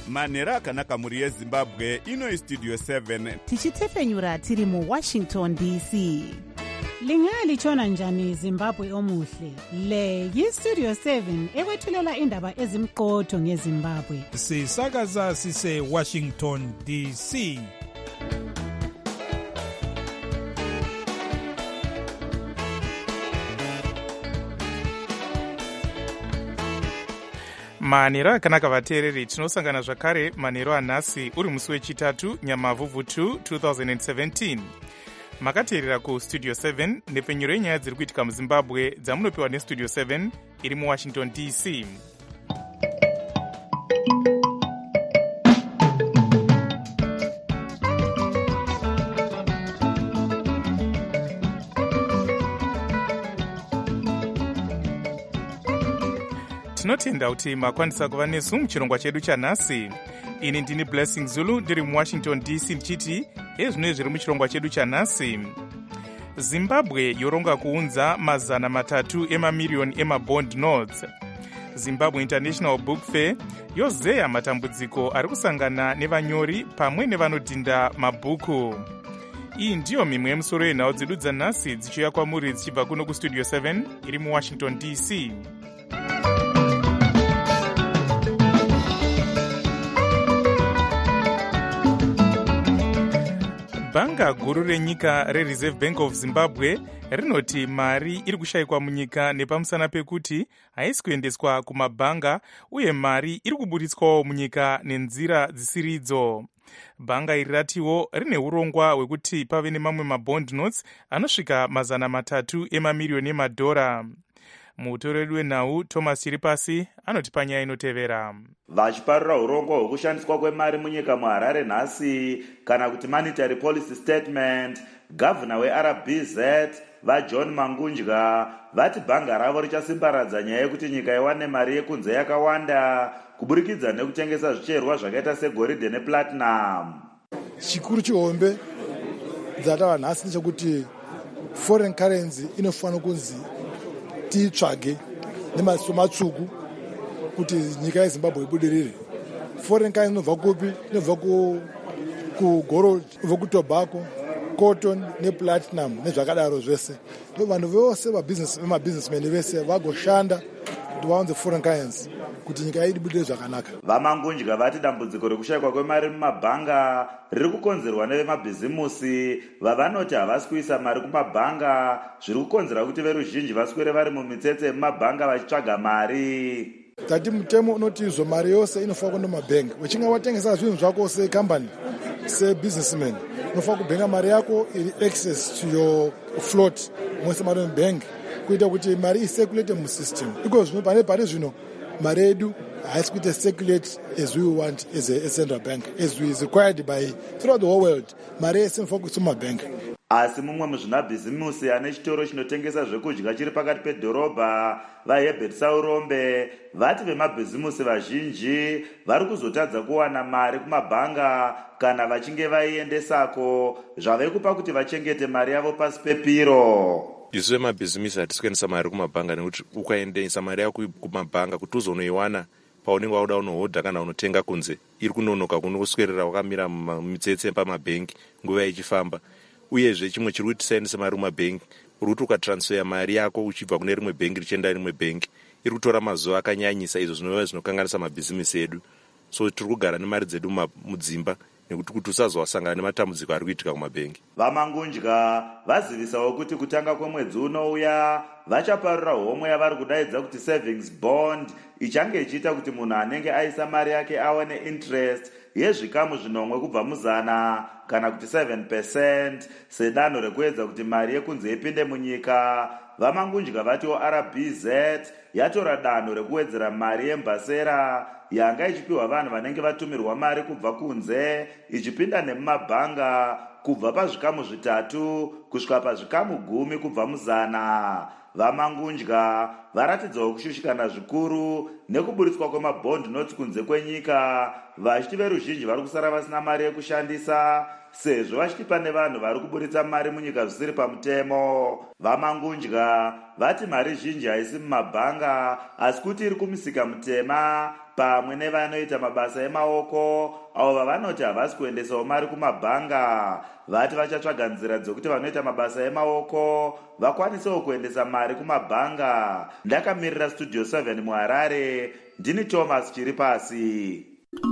manhero akanaka mhuri yezimbabwe. Ino istudio 7 tichitefenyura tiri muwashington dc. Lingalitshona njani Zimbabwe omuhle? Le yistudio 7 ekwethulela indaba ezimqotho ngeZimbabwe. Sisakaza sise Washington DC. Manhero akanaka vateereri, tinosangana zvakare manhero anhasi uri musi wechitatu nyamavhuvhu 2 2017. Makateerera kustudio 7 nepfenyuro yenyaya dziri kuitika muzimbabwe dzamunopiwa nestudio 7 iri muwashington dc. Tinotenda kuti makwanisa kuva nesu muchirongwa chedu chanhasi. Ini ndini Blessing Zulu ndiri muwashington dc ndichiti ezvino zviri muchirongwa chedu chanhasi. Zimbabwe yoronga kuunza mazana matatu emamiriyoni emabond notes. Zimbabwe International Book Fair yozeya matambudziko ari kusangana nevanyori pamwe nevanodhinda mabhuku. Iyi ndiyo mimwe yemusoro yenhau dzedu dzanhasi dzichiuya kwamuri dzichibva kuno kustudio 7 iri muwashington dc. Bhanga guru renyika reReserve Bank of Zimbabwe rinoti mari iri kushayikwa munyika nepamusana pekuti haisi kuendeswa kumabhanga uye mari iri kuburitswawo munyika nenzira dzisiridzo. Bhanga iri ratiwo rine urongwa hwekuti pave nemamwe mabond notes anosvika mazana matatu emamiriyoni emadhora. Mutoreri wenhau Thomas Chiripasi anoti panyaya inotevera. Vachiparura urongwa hwekushandiswa kwemari munyika muHarare nhasi kana kuti monetary policy statement, gavana weRBZ vaJohn Mangunja vati bhanga ravo richasimbaradza nyaya yekuti nyika iwane mari yekunze yakawanda kuburikidza nekutengesa zvicherwa zvakaita segoridhe neplatinum. Chikuru chihombe dzatava nhasi ndechekuti foreign currency inofanira kunzi titsvage nemaziso matsvuku kuti nyika yeZimbabwe ibudirire. Foreign currency inobva kupi? Inobva kugold, inobva kutobacco, cotton neplatinum nezvakadaro zvese. Vanhu vose vemabusinessmen vese vagoshanda kuti vaunze foreign currency kuti nyika yedu ibudirire zvakanaka. Vamangunja vati dambudziko rekushayikwa kwemari mumabhanga riri kukonzerwa nevemabhizimusi vavanoti havasi kuisa mari kumabhanga, zviri kukonzera kuti veruzhinji vaswere vari mumitsetse yemumabhanga vachitsvaga mari. Tati mutemo unoti izvo mari yose inofanira kuenda mumabhengi. Uchinge watengesa zvinhu zvako sekambani, sebusinessman, unofanira kubenga mari yako iri access to your float mwese mari mubhengi kuita kuti mari isirculate musystem. Iko zvino pane zvino mari yedu haisi kuita circulate as we want as a central bank, as is required by throughout the whole world. Mari yese inofanira kuiswa mumabhengi. Asi mumwe muzvinabhizimusi ane chitoro chinotengesa zvekudya chiri pakati pedhorobha, vaHerbert Saurombe vati vemabhizimusi vazhinji vari kuzotadza kuwana mari kumabhanga kana vachinge vaiendesako, zvave kupa kuti vachengete mari yavo pasi pepiro. Isu vemabhizimisi hatisi kuendesa mari kumabhanga nekuti ukaendesa mari yako kumabhanga kuti uzonoiwana paunenge wauda unohodha kana unotenga kunze iri kunonoka kuno kuswerera wakamira mumitsetse pamabhengi nguva ichifamba. Uyezve chimwe chiri kuti tisaendesa mari kumabhengi uri kuti ukatransfer mari yako uchibva kune rimwe bhengi richienda rimwe bhengi iri kutora mazuva akanyanyisa, izvo zvinova zvinokanganisa mabhizimisi edu. So tiri kugara nemari dzedu mudzimba nekuti kuti usazowasangana nematambudziko ari kuitika kumabhengi. Vamangunja vazivisawo kuti kutanga kwemwedzi unouya vachaparura homwe yavari kudaidza kuti savings bond, ichange ichiita kuti munhu anenge aisa mari yake awane interest yezvikamu zvinomwe kubva muzana kana kuti 7% sedanho rekuedza kuti mari yekunze ipinde munyika. Vamangunja vatiwo RBZ yatora danho rekuwedzera mari yembasera yanga ichipiwa vanhu vanenge vatumirwa mari kubva kunze ichipinda nemumabhanga kubva pazvikamu 3 kusvika pazvikamu 10 kubva muzana. Vamangunja varatidzawo kushushikana zvikuru nekuburitswa kwemabond notes kunze kwenyika, vachiti veruzhinji vari kusara vasina mari yekushandisa sezvo vachiti pane vanhu vari kuburitsa mari munyika zvisiri pamutemo. Vamangunja vati mari zhinji haisi mumabhanga asi kuti iri kumisika mutema pamwe nevanoita mabasa emaoko avo vavanoti havasi kuendesawo mari kumabhanga. Vati vachatsvaga nzira dzokuti vanoita mabasa emaoko vakwanisewo kuendesa mari kumabhanga. Ndakamirira Studio 7 muHarare, ndini Thomas Chiripasi.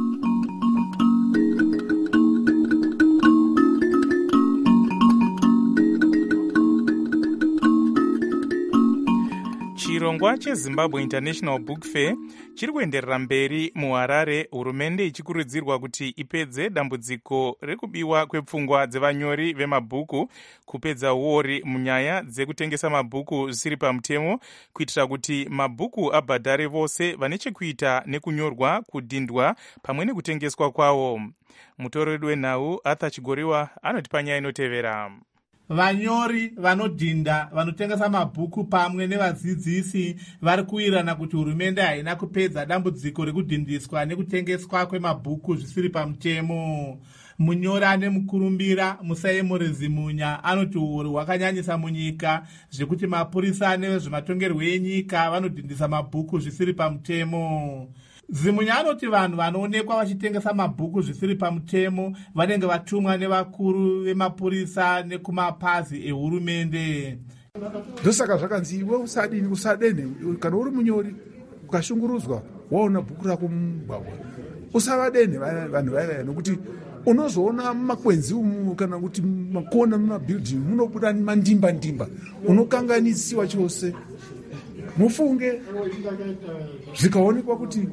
chirongwa chezimbabwe international book fair chiri kuenderera mberi muHarare, hurumende ichikurudzirwa kuti ipedze dambudziko rekubiwa kwepfungwa dzevanyori vemabhuku, kupedza uori munyaya dzekutengesa mabhuku zvisiri pamutemo, kuitira kuti mabhuku abhadhare vose vane chekuita nekunyorwa, kudhindwa pamwe nekutengeswa kwawo. Mutorori wenhau Arthur Chigoriwa anoti panyaya inotevera. Vanyori vanodhinda vanotengesa mabhuku pamwe nevadzidzisi vari kuirana kuti hurumende haina kupedza dambudziko rekudhindiswa nekutengeswa kwemabhuku zvisiri pamutemo. Munyori ane mukurumbira Musaye Zimunya anoti uori hwakanyanyisa munyika zvekuti mapurisa nevezvematongerwo enyika vanodhindisa mabhuku zvisiri pamutemo. Zimunya anoti vanhu vanoonekwa vachitengesa mabhuku zvisiri pamutemo vanenge vatumwa nevakuru vemapurisa nekumapazi ehurumende. Ndosaka zvakanzi iwe usadene kana uri munyori ukashungurudzwa waona bhuku rako mumugwagwa usavadene vanhu vaya, nokuti unozoona makwenzi kana kuti makona mumabhilding munobuda mandimba unokanganisiwa chose. Mufunge zvikaonekwa kuti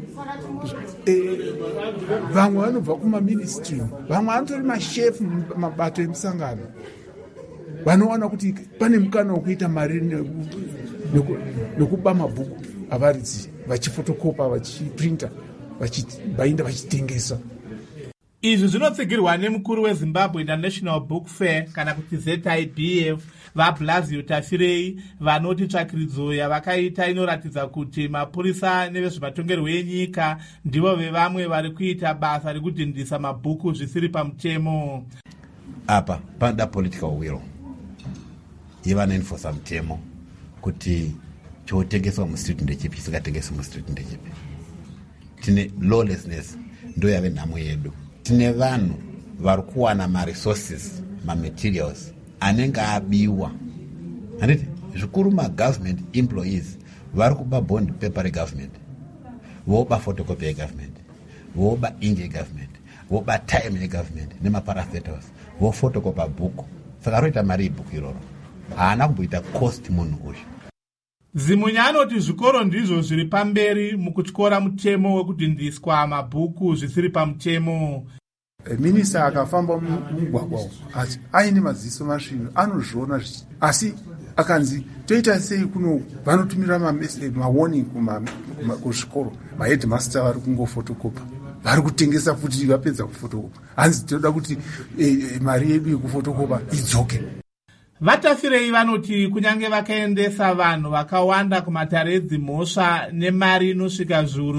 vamwe vanobva kumaministry, vamwe vanotori mashefu mabato emusangano, vanowana kuti pane mukana wekuita mari nekuba mabhuku avaridzi, vachifotokopa, vachiprinta, vachibhainda, vachitengesa. Izvi zvinotsigirwa nemukuru weZimbabwe International Book Fair kana kuti ZIBF vaBlasio Tafirei, vanoti tsvakiridzo yavakaita inoratidza kuti mapurisa nevezvematongerwo enyika ndivo vevamwe vari kuita basa rekudhindisa mabhuku zvisiri pamutemo. Apa panoda political will yevanenforsa mutemo kuti chotengeswa mustreet ndechipi, chisingatengeswi mustreet ndechipi. Tine lawlessness ndo yave nhamo yedu. Tine vanhu vari kuwana maresources, mamaterials anenge abiwa. Handiti zvikuru magovernment employees vari kuba bond paper regovernment, voba photocopy yegovernment, voba ink yegovernment, voba time yegovernment nemaparastatos, vofotocopa bhuku. Saka roita mari yebhuku iroro, haana kumboita cost munhu uyu. Zimunya anoti zvikoro ndizvo zviri pamberi mukutyora mutemo wekudhindiswa mabhuku zvisiri pamutemo. Minista akafamba mumugwagwa asi aine maziso masvino anozviona, asi akanzi toita sei kuno vanotumira mawarning kuzvikoro, maheadmaster vari kungofotokopa, vari kutengesa futi vapedza kufotokopa. Hanzi toda kuti mari yedu yekufotokopa idzoke. Vatafirei vanoti kunyange vakaendesa vanhu vakawanda kumatare edzimhosva nemari inosvika zviuru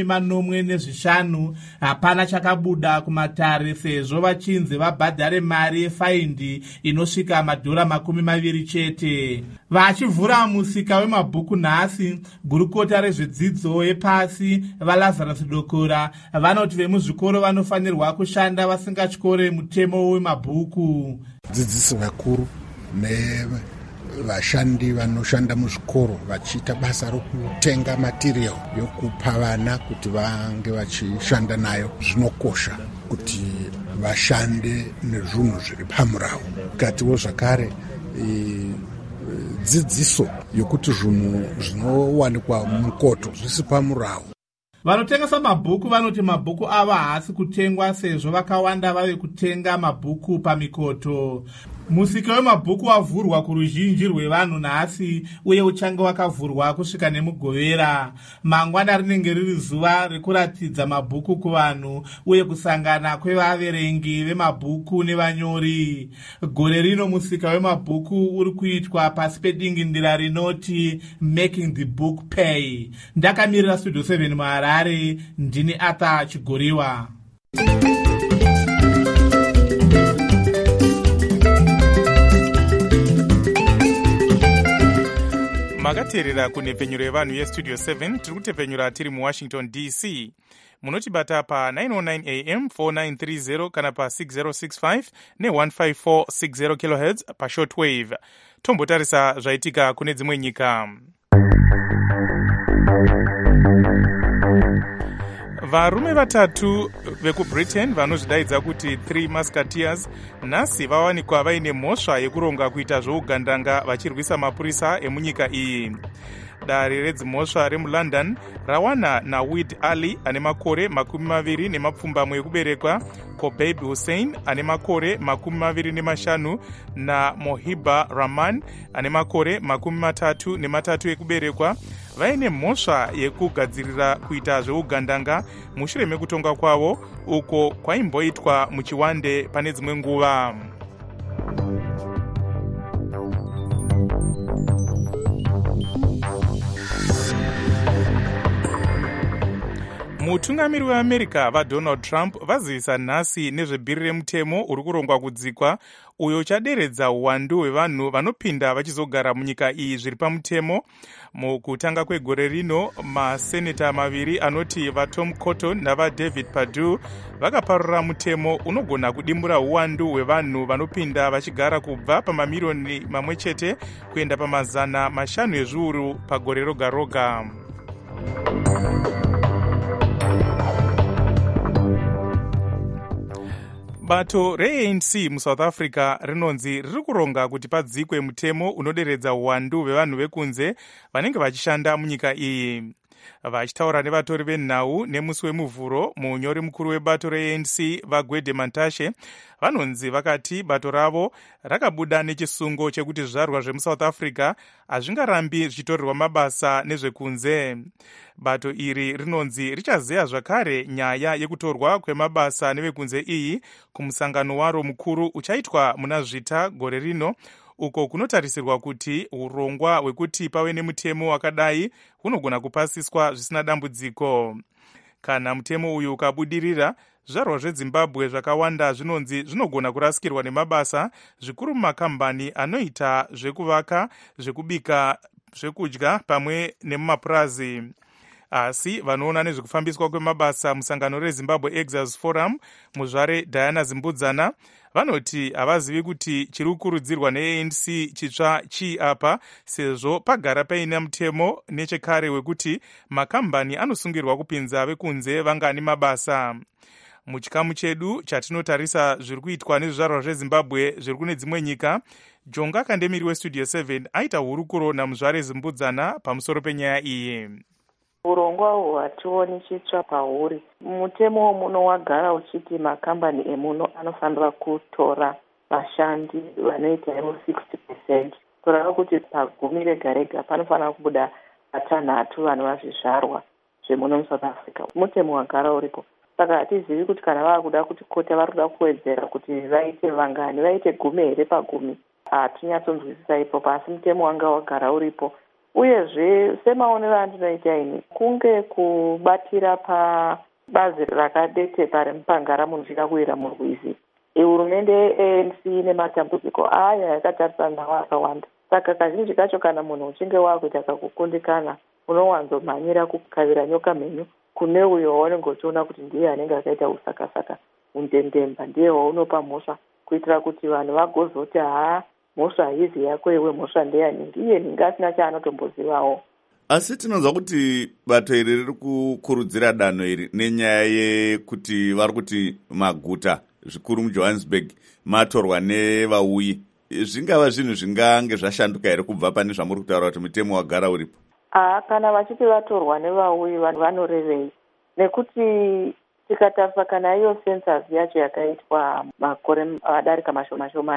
45 hapana chakabuda kumatare, sezvo vachinzi vabhadhare mari yefaindi inosvika madhora 20 chete. Vachivhura musika wemabhuku nhasi, gurukota rezvidzidzo yepasi vaLazarus Dokora vanoti vemuzvikoro vanofanirwa kushanda vasingatyore mutemo wemabhuku. Dzidzisi vakuru nevashandi vanoshanda muzvikoro vachiita basa rokutenga material yokupa vana kuti vange vachishanda nayo, zvinokosha kuti vashande nezvinhu zviri pamurau. Katiwo zvakare dzidziso yokuti zvinhu zvinowanikwa mukoto zvisi pamurau. Vanotengesa mabhuku vanoti mabhuku ava haasi kutengwa sezvo vakawanda vave kutenga mabhuku pamikoto. musika wemabhuku wavhurwa kuruzhinji rwevanhu nhasi uye uchange wakavhurwa kusvika nemugovera. Mangwana rinenge riri zuva rekuratidza mabhuku kuvanhu uye kusangana kwevaverengi vemabhuku nevanyori. Gore rino musika wemabhuku uri kuitwa pasi pedingindira rinoti Making the Book Pay. Ndakamirira Studio 7 muHarare, ndini Arthur Chigoriwa. makateerera kunhepfenyuro yevanhu yestudio 7 tiri kutepfenyura tiri muwashington dc. munotibata pa909 am 4930 kana pa6065 ne15460 khz pashortwave. tombotarisa zvaitika kune dzimwe nyika. varume vatatu vekubritain vanozvidaidza kuti 3 musketeers nhasi vawanikwa vaine mhosva yekuronga kuita zvougandanga vachirwisa mapurisa emunyika iyi. dare redzimhosva remulondon rawana nawid ali ane makore 20 ekuberekwa, kobeib hussein ane makore 25 namohiba rahman ane makore 33 ekuberekwa vaine mhosva yekugadzirira kuita zveugandanga mushure mekutonga kwavo uko kwaimboitwa muchiwande pane dzimwe nguva. mutungamiri weamerica vadonald trump vazivisa nhasi nezvebhiri remutemo uri kurongwa kudzikwa uyo uchaderedza uwandu hwevanhu vanopinda vachizogara munyika iyi zviri pamutemo. mukutanga kwegore rino maseneta maviri anoti vatom cotton navadavid perdue vakaparura mutemo unogona kudimbura uwandu hwevanhu vanopinda vachigara kubva pamamirioni 1 kuenda pamazana 5 ezviuru pagore roga roga. bato reanc musouth africa rinonzi riri kuronga kuti padzikwe mutemo unoderedza uwandu hwevanhu vekunze vanenge vachishanda munyika iyi. vachitaura nevatori venhau nemusi wemuvhuro, munyori mukuru webato reanc vagwede mantashe vanonzi vakati bato ravo rakabuda nechisungo chekuti zvizvarwa zvemusouth africa hazvingarambi zvichitorerwa mabasa nezvekunze. bato iri rinonzi richazeya zvakare nyaya yekutorwa kwemabasa nevekunze iyi kumusangano waro mukuru uchaitwa muna zvita gore rino, uko kunotarisirwa kuti urongwa hwekuti pave nemutemo wakadai hunogona kupasiswa zvisina dambudziko. kana mutemo uyu ukabudirira, zvizvarwa zvezimbabwe zvakawanda zvinonzi zvinogona kurasikirwa nemabasa, zvikuru mumakambani anoita zvekuvaka, zvekubika, zvekudya pamwe nemumapurazi. asi vanoona nezvekufambiswa kwemabasa musangano rezimbabwe exas forum muzvare diana zimbudzana vanoti havazivi kuti chiri kukurudzirwa neanc chitsva chii apa, sezvo pagara paine mutemo nechekare wekuti makambani anosungirwa kupinza vekunze vangani mabasa. muchikamu chedu chatinotarisa zviri kuitwa nezvizvarwa zvezimbabwe zviri kune dzimwe nyika, jonga kandemiri westudio 7 aita hurukuro namuzvare zimbudzana pamusoro penyaya iyi. urongwa uhwu hationi chitsva pahuri. mutemo muno wagara uchiti makambani emuno anofanira kutora vashandi vanoita ivo 60%. kureva kuti pagumi rega rega panofanira kubuda 6 vanova zvizvarwa zvemuno musouth africa. mutemo wagara uripo, saka hatizivi kuti kana vava kuda kuti kota vari kuda kuwedzera kuti vaite vangani, vaite 10 here pagumi. hatinyatsonzwisisa ipopo, asi mutemo wanga wagara uripo. uyezve semaonero andinoita ini kunge kubatira pabazi rakadete parimupangara munhu chida kuwira murwizi. hurumende yeanc nematambudziko aya yakatarisana nawo akawanda, saka kazhinji kacho kana munhu uchinge wakuita kakukundikana unowanzomhanyira kukavira nyoka mhenyu kune uyo waunenge uchiona kuti ndiye anenge akaita usakasaka undendemba, ndiye waunopa mhosva kuitira kuti vanhu vagozoti mhosva haizi yako iwe, mhosva ndeyaningi, iye ningi asina chaanotombozivawo. asi tinonzwa kuti bato iri riri kukurudzira danho iri nenyaya yekuti vari kuti maguta zvikuru mujohannesburg matorwa nevauyi. zvingava zvinhu zvingange zvashanduka here kubva pane zvamuri kutaura kuti mutemo wagara uripo? kana vachiti vatorwa nevauyi vanhu vanorevei, nekuti tikatarisa kana iyo census yacho yakaitwa makore adarika mashoma shomai,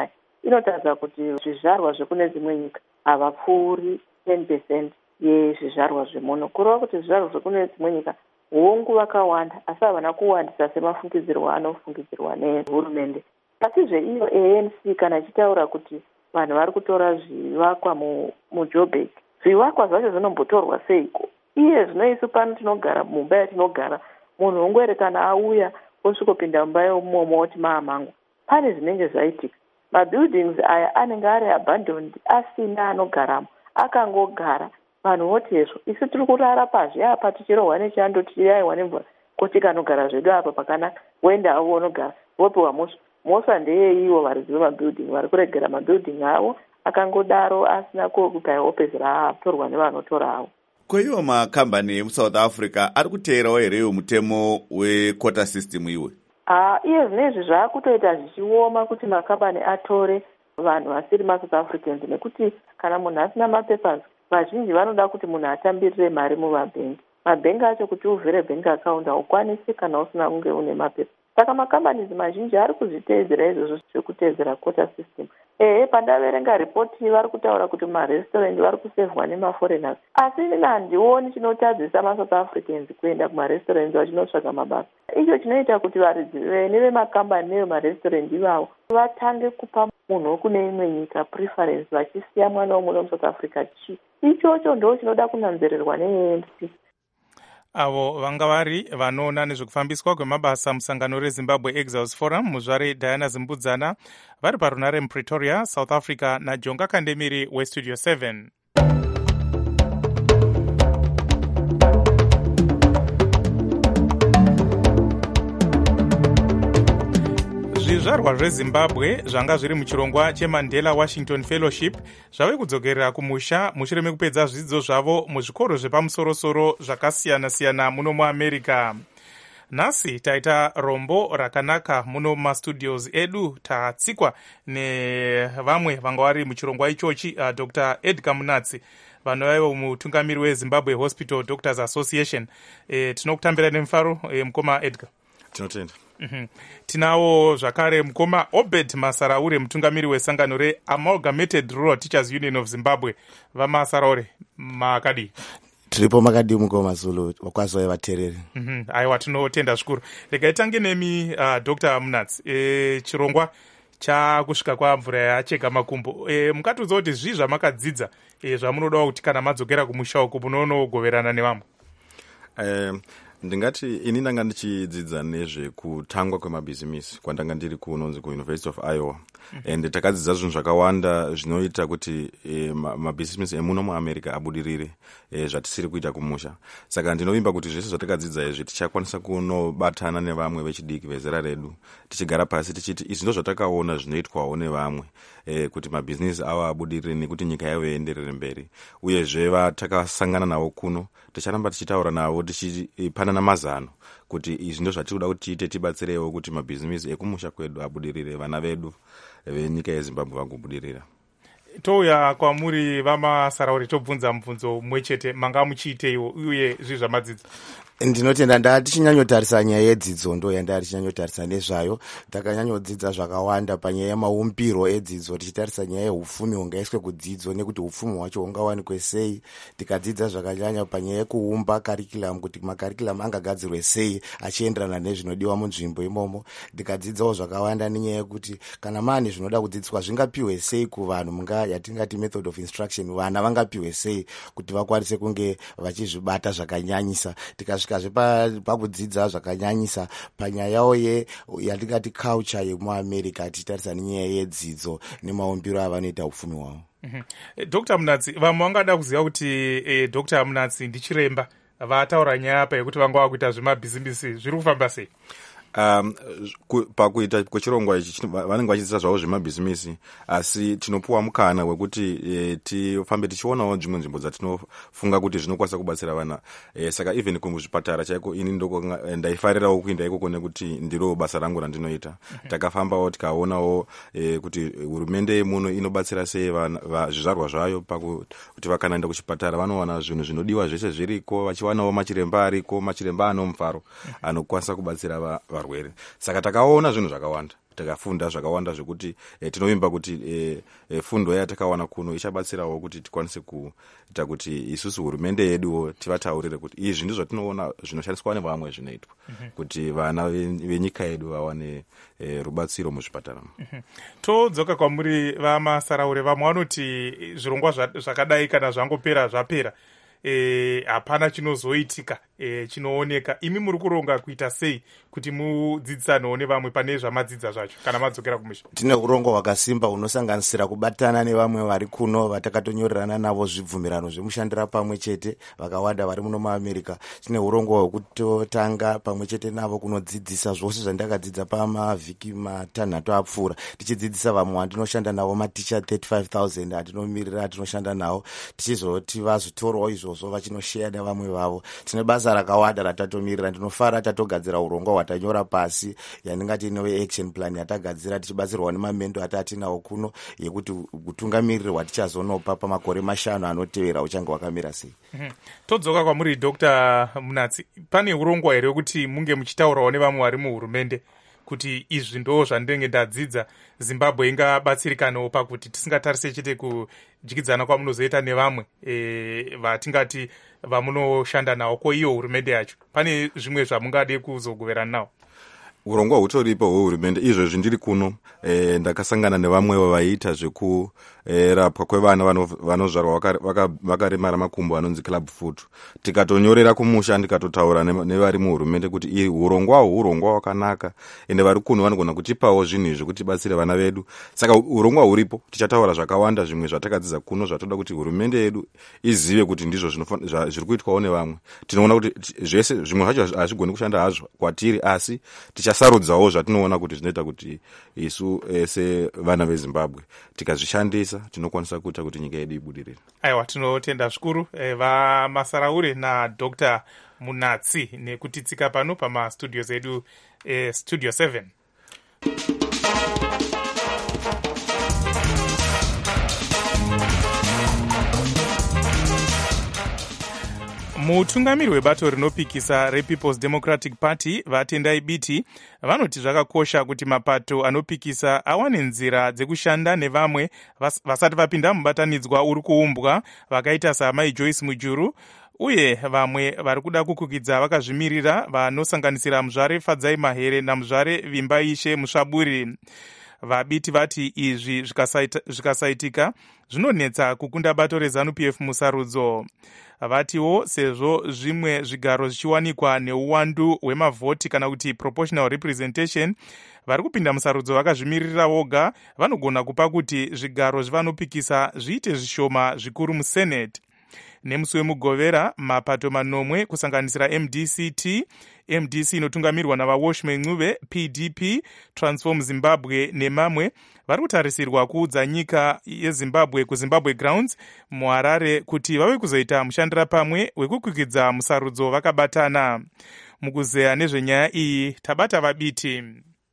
inotaridza kuti zvizvarwa zvekune dzimwe nyika havapfuuri 10% yezvizvarwa zvemuno, kureva kuti zvizvarwa zvekune dzimwe nyika hongu vakawanda asi havana kuwandisa semafungidzirwo anofungidzirwa nehurumende. Pasizve iyo ANC kana ichitaura kuti vanhu vari kutora zvivakwa muJoburg, zvivakwa zvacho zvinombotorwa seiko? Iye zvino isu pano tinogara mumba yatinogara, munhu ungwere kana auya osvikopinda mumba yomomo oti maamangu, pane zvinenge zvaitika. Mabuildings aya anenge ari abandoned, asina anogaramo, akangogara. Vanhu votezvo isu tiri kurara pazvi apa tichirohwa nechando tichiyaiwa nemvura, kuti kanogara zvedu apa pakanaka, wenda avo unogara vopiwa mosva. Mosva ndeyeivo varidzi vemabuilding vari kuregera mabuilding avo akangodaro asina kupaiwa opedzera atorwa nevanotorawo. Kweiwo makambani emuSouth Africa ari kuteerawo here iwo mutemo wequota system iwe? Iye zvinezvi zvaakutoita zvichioma kuti makambani atore vanhu vasiri maSouth Africans, nekuti kana munhu asina mapepers vazhinji vanoda kuti munhu atambirire mari mumabhengi. Mabhengi acho kuti uvhire bhengi akaunti haukwanisi kana usina kunge une mapepa. Saka makambani mazhinji ari kuzviteedzera izvozvo zvekuteedzera quota system. Pandaverenga ripoti vari kutaura kuti marestaurant vari kusevhwa nemaforeigners, asi ini handioni chinotadzisa maSouth Africans kuenda kumarestaurant vachinotsvaga mabasa. Icho chinoita kuti varidzi nevemakambani nevemarestaurant ivavo vatange kupa munhu wekune imwe nyika preference vachisiya mwana womuno muSouth Africa chi. Ichocho ndo chinoda kunanzererwa neANC. Avo vanga vari vanoona nezvekufambiswa kwemabasa musangano reZimbabwe Exiles Forum, muzvare Diana Zimbudzana, vari parunare muPretoria, South Africa, naJonga Kandemiri weStudio 7. Zvizvarwa zveZimbabwe zvanga zviri muchirongwa cheMandela Washington Fellowship zvave kudzokerera kumusha mushure mekupedza zvidzidzo zvavo muzvikoro zvepamusoro-soro zvakasiyana-siyana muno muAmerica. Nhasi taita rombo rakanaka muno mumastudios edu, tatsikwa nevamwe vanga vari muchirongwa ichochi, Dr. Edgar Munatsi, vanovaivo mutungamiri weZimbabwe Hospital Doctors Association. Tinokutambira nemufaro mukoma Edgar. Tinotenda. Tinawo zvakare mukoma Obed Masaraure, mutungamiri wesangano reAmalgamated Rural Teachers Union of Zimbabwe. Vamasaraure, makadi tiripo makadi mukoma Zulu wakwazoya vatereri. Aiwa, tinotenda zvikuru. Regai tange nemi Dr. Munatsi. Chirongwa chakusvika kwamvura yacheka makumbo. Mukatiudza kuti zvii zvamakadzidza zvamunoda kuti kana madzokera kumusha uko munonogoverana nevamwe? Ndingati ini ndanga ndichidzidza nezvekutangwa kwemabhizimisi kwandanga ndiri kunonzi kuUniversity of Iowa. And takadzidza zvinhu zvakawanda zvinoita kuti mabhizimisi emuno muAmerica abudirire zvatisiri kuita kumusha. Saka ndinovimba kuti zvese zvatakadzidza izvi tichakwanisa kunobatana nevamwe vechidiki vezera redu, tichigara pasi tichiti izvi ndo zvatakaona zvinoitwawo nevamwe, kuti mabhizinesi ava abudirire nekuti nyika yavo ienderere mberi. Uyezve vatakasangana navo kuno ticharamba tichitaura navo tichipanana mazano kuti izvi ndo zvatinoda kuti tiite, tibatsirewo kuti mabhizinesi ekumusha kwedu abudirire, vana vedu venyika yeZimbabwe vagobudirira. Touya kwamuri vamasarauri tobvunza mubvunzo mumwe chete, manga muchiiteiwo uye zvii zvamadzidza? Ndinotenda ndatichinyanyotarisa nyaya yedzidzo ndo yandatichinyanyotarisa nezvayo. Takanyanyodzidza zvakawanda panyaya yemaumbiro edzidzo, tichitarisa nyaya yeupfumi hungaiswe kudzidzo nekuti upfumi hwacho hungawanikwe sei. Tikadzidza zvakanyanya panyaya yekuumba curriculum, kuti macurriculum angagadzirwe sei achienderana nezvinodiwa munzvimbo imomo. Tikadzidzawo zvakawanda nenyaya yekuti kana mane zvinoda kudzidziswa zvingapiwe sei kuvanhu, yatingati method of instruction, vana vangapiwe sei kuti vakwanise kunge vachizvibata zvakanyanyisa. Tikasvikazve pakudzidza zvakanyanyisa panyayawo yatingati culture yemuAmerica, tichitarisa nenyaya yedzidzo nemaumbiro avanoita upfumi hwavo. Dr. Munatsi, vamwe vangada kuziva kuti Dr. Munatsi ndichiremba, vataura nyaya apa yekuti vanga vakuita zvemabhizimisi, zviri kufamba sei? Pakuita kwechirongwa ichi vanenge vachidzidza zvavo zvemabhizimisi, asi tinopuwa mukana wekuti tifambe tichionawo dzimwe nzvimbo dzatinofunga kuti zvinokwanisa kubatsira vana. Saka even kuzvipatara chaiko ini ndaifarirawo kuenda ikoko nekuti ndiro basa rangu randinoita. Takafambawo tikaonawo kuti hurumende yemuno inobatsira sei zvizvarwa zvayo pakuti vakanaenda kuchipatara vanowana zvinhu zvinodiwa zvese zviriko, vachionawo machiremba ariko, machiremba ano mufaro anokwanisa kubatsira varwere. Saka takaona zvinhu zvakawanda takafunda zvakawanda zvekuti tinovimba kuti fundo yatakawana kuno ichabatsirawo kuti tikwanise kuita kuti isusu hurumende yeduwo tivataurire kuti izvi ndizvo tinoona zvinoshandiswa nevamwe zvinoitwa kuti vana venyika yedu vawane rubatsiro muzvipatara. Todzoka kwamuri vamasaraure, vamwe vanoti zvirongwa zvakadai kana zvangopera zvapera, hapana chinozoitika chinooneka. Imi muri kuronga kuita sei kuti mudzidzisane nevamwe pane zvamadzidza zvacho kana madzokera kumusha? Tine urongo hwakasimba hunosanganisira kubatana nevamwe vari kuno vatakatonyorerana navo zvibvumirano zvemushandira pamwe chete vakawanda vari muno muAmerica. Tine urongo hwekutotanga pamwe chete navo kunodzidzisa zvose zvandakadzidza pamavhiki matanhatu apfuura, tichidzidzisa vamwe vandinoshanda navo maticha 35,000 atinomirira atinoshanda navo, tichizoti vazotorawo izvozvo vachinosheya nevamwe vavo. Tine basa rakawanda ratatomirira. Ndinofara tatogadzira urongwa hwatanyora pasi yandingati inowe action plan yatagadzira tichibatsirwa nemamendo atatinawo kuno yekuti kutungamiriri hwatichazonopa pamakore 5 anotevera uchange wakamira sei. Todzoka kwamuri Dr. Munatsi, pane urongwa here kuti munge muchitaurawo nevamwe vari muhurumende kuti izvi ndo zvandenge ndadzidza, Zimbabwe ingabatsirikanawo pakuti tisingatarise chete kudyidzana kwamunozoita nevamwe vatingati vamunoshanda nawo ko iyo hurumende yacho? Pane zvimwe zvamungade kuzogoverana nawo? Urongwa hutoripo hwehurumende. Izvezvi ndiri kuno ndakasangana nevamwewo vaiita zvekurapwa kwevana vanozvarwa vakaremara makumbo anonzi club foot. Tikatonyorera kumusha ndikatotaura nevari muhurumende kuti urongwa hwakanaka ende vari kuno vanogona kutipawo zvinhu izvi kuti tibatsire vana vedu. Saka urongwa huripo, tichataura zvakawanda zvimwe zvatakadzidza kuno zvatoda kuti hurumende yedu izive kuti ndizvo zviri kuitwawo nevamwe. Tinoona kuti zvese zvimwe zvacho hazvigoni kushanda hazvo kwatiri, asi tichasarudzawo zvatinoona kuti zvinoita kuti isu sevana veZimbabwe tikazvishandisa tinokwanisa kuita kuti nyika yedu ibudirire. Aiwa, tinotenda zvikuru vamasaraure naDr. Munatsi nekutitsika pano pamastudios edu Studio 7. Mutungamiri webato rinopikisa rePeople's Democratic Party vatendai biti vanoti zvakakosha kuti mapato anopikisa awane nzira dzekushanda nevamwe vasati vapinda mubatanidzwa uri kuumbwa vakaita saMai Joyce Mujuru uye vamwe vari kuda kukukidza vakazvimirira vanosanganisira muzvare Fadzai Mahere namuzvare Vimbaishe Musvaburi. Vabiti vati izvi zvikasaitika zvinonetsa kukunda bato reZANU-PF musarudzo. Vatiwo sezvo zvimwe zvigaro zvichiwanikwa neuwandu hwemavhoti kana kuti proportional representation, vari kupinda musarudzo vakazvimirira voga vanogona kupa kuti zvigaro zvivanopikisa zviite zvishoma zvikuru muSenate. Nemusi wemugovera mapato manomwe kusanganisira MDC inotungamirwa navaWashman Ncube, PDP, Transform Zimbabwe nemamwe vari kutarisirwa kuudza nyika yeZimbabwe kuZimbabwe Grounds muHarare kuti vave kuzoita mushandira pamwe wekukwikidza musarudzo vakabatana. Mukuzeya nezvenyaya iyi tabata vabiti.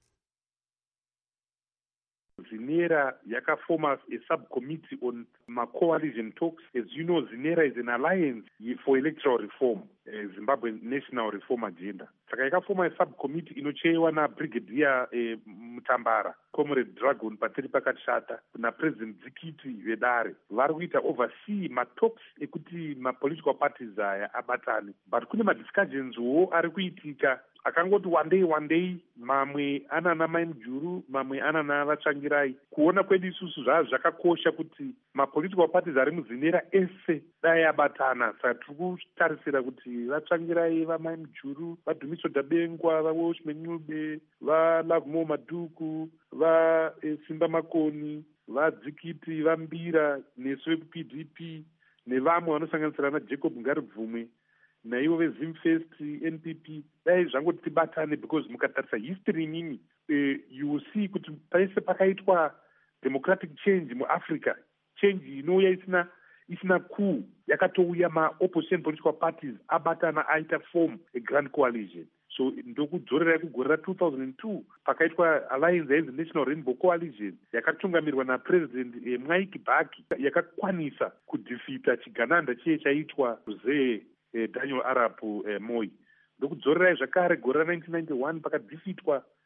Zinera yakafoma a subcommittee on coalition talks. As you know, Zinera is an alliance for electoral reform, Zimbabwe National Reform Agenda. Saka yakafoma a subcommittee inochaiwa naBrigadier Mutambara, Comrade Dragon Pateri Pakashata, na President Zikiti Vedare. Vari kuita oversee matalks ekuti political parties aya abatane. But kune madiscussions wo ari kuitika akangoti one day mamwe anana Mai Mujuru, mamwe anana Vatsvangirai. Kuona kwedu isusu zvakakosha kuti political parties ari muZinera ese dai abatana. Saka tiri kutarisira kuti Vatsvangirai, vaMai Mujuru, vaDhumiso Dabengwa, vaWashman Ncube, vaLovemore Madhuku, vaSimba Makoni, vaDzikiti, vaMbira, nesu vePDP nevamwe vanosanganisira naJacob Ngaribvumwe naivo veZimfest, NPP, dai zvangoti tibatane, because mukatarisa history nyinyi you will see kuti paise pakaitwa democratic change muAfrica, change inouya isina coup, yakatouya ma-opposition political parties abatana aita form a grand coalition. So ndokudzorera kugorera 2002 pakaitwa alliance yainzi National Rainbow Coalition yakatungamirwa naPresident Mwai Kibaki yakakwanisa kudhifita chigananda chiye chaitwa Mzee Daniel Arap Moi. Ndokudzorerai zvakare gore 1991 pakadhifitwa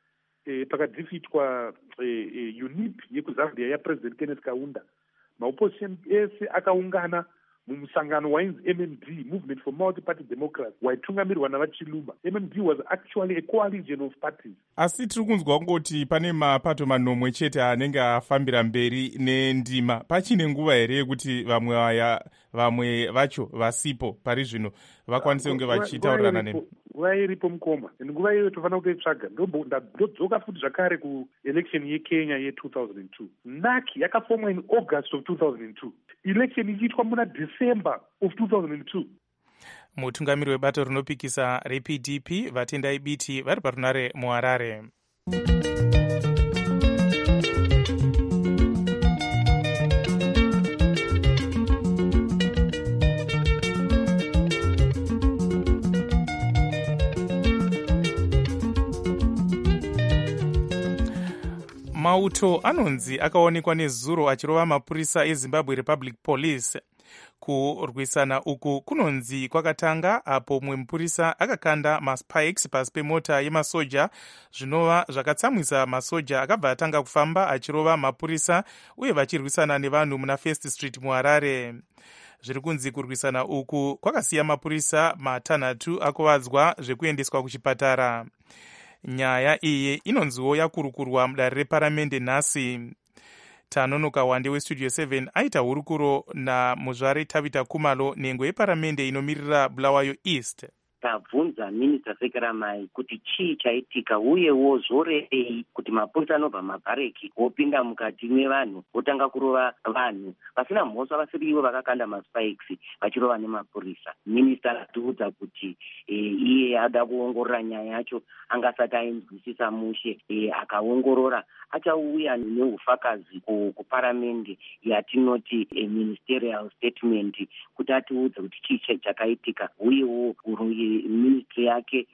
pakadhifitwa unip yekuzambia yapresident Kenneth Kaunda, maopposition ese akaungana mumusangano wainzi MMD, Movement for Multi-Party Democracy, waitungamirwa navaChilumba. MMD was actually a coalition of parties. Asi tiri kunzwa kungoti pane mapato manomwe chete anenge afambira mberi nendima. Pachine nguva here yekuti vamwe vacho vasipo pari zvino vakwanise kunge vachitaurirana nemi? Nguva iripo mukoma, nguva iyoyo tofanira kutoitsvaga. Ndodzoka futi zvakare kuelection yeKenya ye2002. NAC yakafomwa in August of 2002. Election ichiitwa muna December of 2002. Mutungamiri webato rinopikisa rePDP vatendai biti vari parunare muHarare. Mauto anonzi akaonekwa nezuro achirova mapurisa eZimbabwe Republic Police. Kurwisana uku kunonzi kwakatanga apo mumwe mupurisa akakanda maspikes pasi pemota yemasoja zvinova zvakatsamwisa masoja akabva atanga kufamba achirova mapurisa uye vachirwisana nevanhu muna First Street muHarare. Zviri kunzi kurwisana uku kwakasiya mapurisa matanhatu akuvadzwa zvekuendeswa kuchipatara. Nyaya iyi inonziwo yakurukurwa mudare reparamende nhasi. Tanonoka Wande weStudio 7 aita hurukuro namuzvare Tabita Kumalo, nhengo yeparamende inomirira Bulawayo East. Tabvunza Minista Sekeramai kuti chii chaitika uyewo zvorei kuti mapurisa anobva mabhareki opinda mukati mevanhu otanga kurova vanhu vasina mhosva vasiri ivo vakakanda maspikes vachirova nemapurisa. Minista akatiudza kuti iye ada kuongorora nyaya yacho, angasati ainzwisisa mushe. Akaongorora achauya neufakazi kuparamende yatinoti ministerial statement kuti atiudze kuti chii chakaitika uyewo ministry yake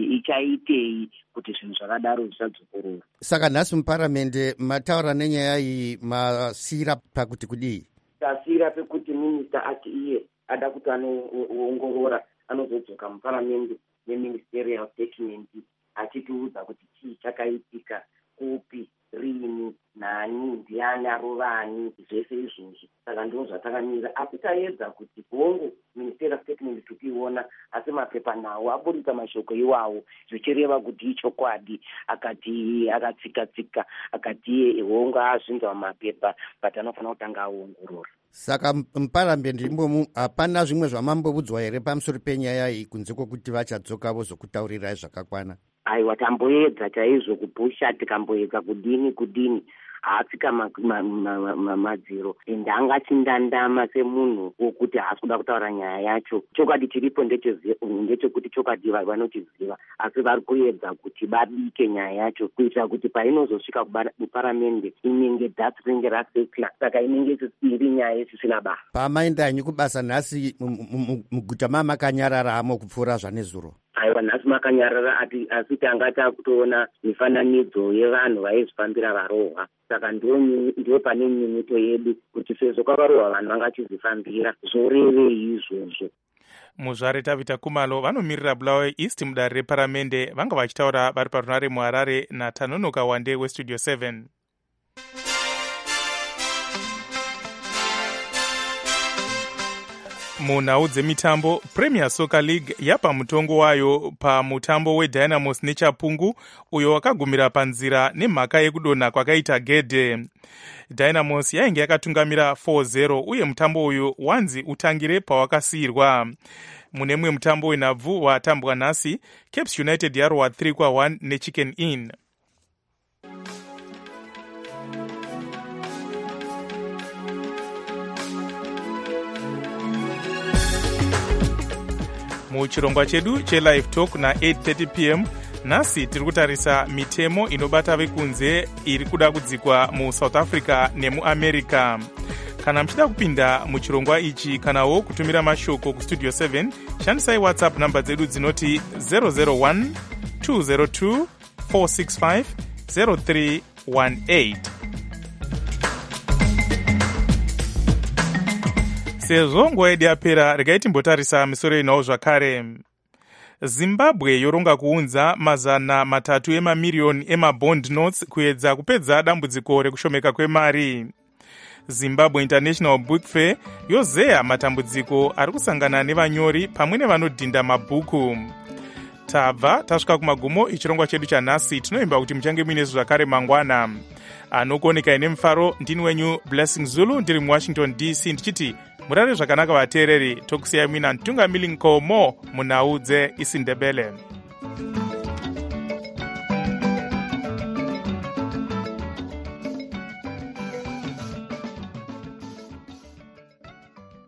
ichaitei kuti zvinhu zvakadaro zvisadzokorora. Saka nhasi muparamende mataura nenyaya iyi masira pakuti kudii? Tasira pekuti minista ati iye ada kuti anoongorora anozodzoka muparamende neministerial statement achitiudza kuti chii chakaitika, kupi, rini, nani, ndiani arovani, zvese izvozvo. Saka ndizvo zvatakamira. Asi taedza kuti hongu ministerial statement tukiona, asi mapepa nawo aburitsa mashoko iwawo zvichireva kuti ichokwadi. Akati akatsika akati hongu azvinzwa mapepa but anofanira kutanga aongorora. Saka muparamende imomo hapana zvimwe zvamambobudzwa here pamusoro penyaya iyi kunze kwokuti vachadzoka vozokutaurirai zvakakwana? Aiwa, tamboedza chaizvo kupusha, tikamboedza kudini haatsika madziro ende angachindandama semunhu wokuti haasi kuda kutaura nyaya yacho. Chokwadi chiripo ndechekuti chokwadi vanochiziva, asi vari kuedza kuti babike nyaya yacho kuitira kuti painozosvika kuparamende inenge dhasi rinenge rasekla, saka inenge iri nyaya isisina basa. Pamaenda henyu kubasa nhasi muguta mamakanyarara hamo kupfuura zvanezuro? Aiwa, nhasi makanyarara asi tanga takutoona mifananidzo yevanhu vaizvifambira varohwa. Saka ndio pane nyunyuto yedu kuti sezvo kwakarohwa vanhu vangachizvifambira zvorevei izvozvo. Muzvare Tabita Kumalo vanomirira Bulawayo East mudare reparamende vanga vachitaura vari parunare muHarare naTanonoka Wande weStudio 7. Munhau dzemitambo, Premier Soccer League yapa mutongo wayo pamutambo weDynamos neChapungu uyo wakagumira panzira nemhaka yekudonha kwakaita gedhe. Dynamos yainge yakatungamira 4-0 uye mutambo uyu wanzi utangire pawakasiyirwa. Mune mwe mutambo wenhabvu watambwa nhasi, Cape United yarohwa 3-1 neChicken Inn. Muchirongwa chedu cheLive Talk na 8:30 p.m. nhasi tiri kutarisa mitemo inobata vekunze iri kuda kudzikwa muSouth Africa nemuAmerica. Kana muchida kupinda muchirongwa ichi kanawo kutumira mashoko kuStudio 7, shandisai WhatsApp namba dzedu dzinoti 001 202 465 0318. Sezvo nguva yedu yapera, regai timbotarisa misoro inawo zvakare. zimbabwe yoronga kuunza mazana 3 emamiliyoni emabond notes kuedza kupedza dambudziko rekushomeka kwemari. Zimbabwe International Book Fair yozeya matambudziko ari kusangana nevanyori pamwe nevanodhinda mabhuku. Tabva tasvika kumagumo echirongwa chedu chanhasi. Tinoimba kuti muchange muine zvakare mangwana. Anokuoneka ine mufaro ndini wenyu Blessing Zulu ndiri muWashington DC ndichiti murare zvakanaka vateereri. Tokusiyai mina Ntungamili Nkomo munhau dzeIsindebele.